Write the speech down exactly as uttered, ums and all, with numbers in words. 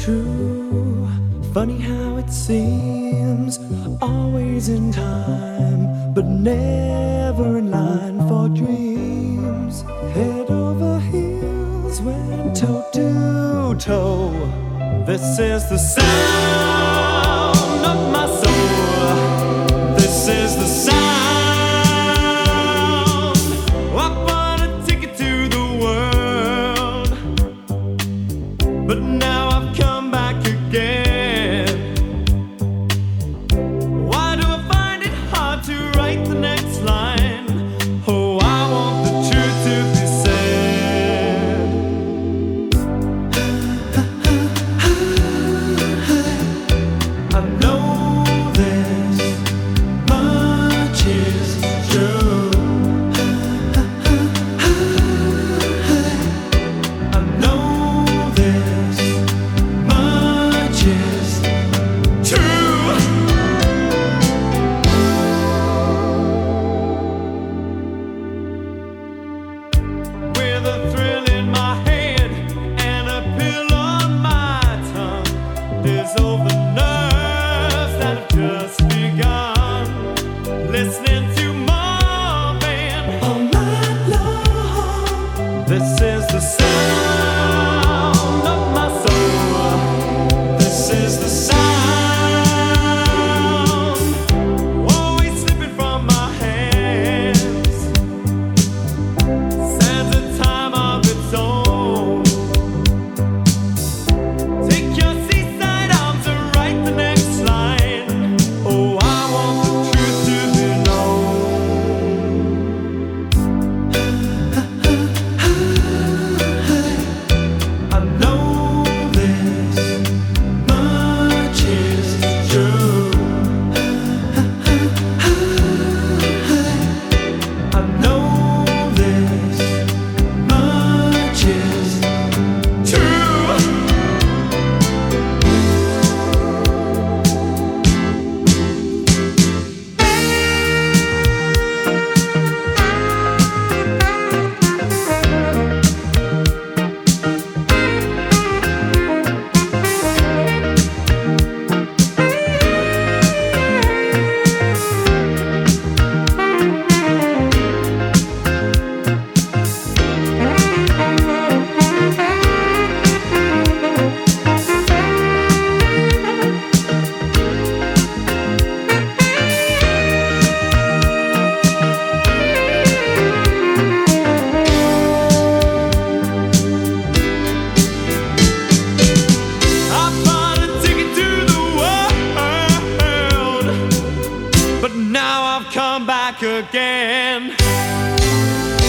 true. Funny how it seems, always in time, but never in line for dreams. Head over heels, went toe to toe. This is the sound of my soul. This is the sound. I bought a ticket to the world, but now I've come back again. Why do I find it hard to write the next line? Oh, I want the truth to be said. I know this much is true. I know this much is true. With a thrill in my head and a pill on my tongue, dissolve the nerves that have just begun. Listening to Marvin all night long. This is the sound of my soul. This is the sound, always slipping from my hands. Stands a time of its own. Take your seaside arms and write the next line. Oh, I want the truth to be known. I know this much is true. I know this much is true. I bought a ticket to the world, but now I've come back again.